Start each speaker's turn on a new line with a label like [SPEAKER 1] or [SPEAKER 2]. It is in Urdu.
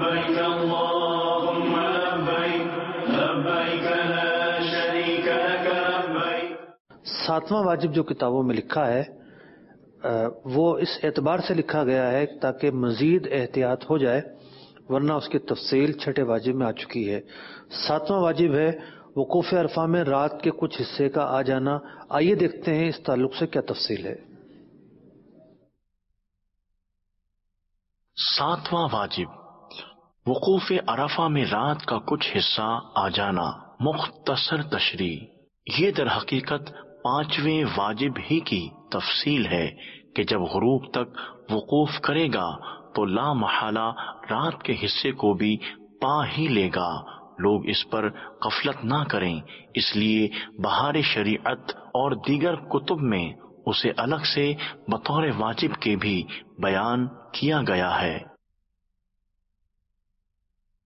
[SPEAKER 1] لبيك اللهم لبيك لبيك لا شريك لك لبيك.
[SPEAKER 2] ساتواں واجب جو کتابوں میں لکھا ہے وہ اس اعتبار سے لکھا گیا ہے تاکہ مزید احتیاط ہو جائے، ورنہ اس کی تفصیل چھٹے واجب میں آ چکی ہے. ساتواں واجب ہے وقوف عرفہ میں رات کے کچھ حصے کا آ جانا. آئیے دیکھتے ہیں اس تعلق سے کیا تفصیل ہے.
[SPEAKER 3] ساتواں واجب وقوف عرفہ میں رات کا کچھ حصہ آ جانا. مختصر تشریح، یہ در حقیقت پانچویں واجب ہی کی تفصیل ہے کہ جب غروب تک وقوف کرے گا تو لا محالہ رات کے حصے کو بھی پا ہی لے گا. لوگ اس پر غفلت نہ کریں، اس لیے بہار شریعت اور دیگر کتب میں اسے الگ سے بطور واجب کے بھی بیان کیا گیا ہے.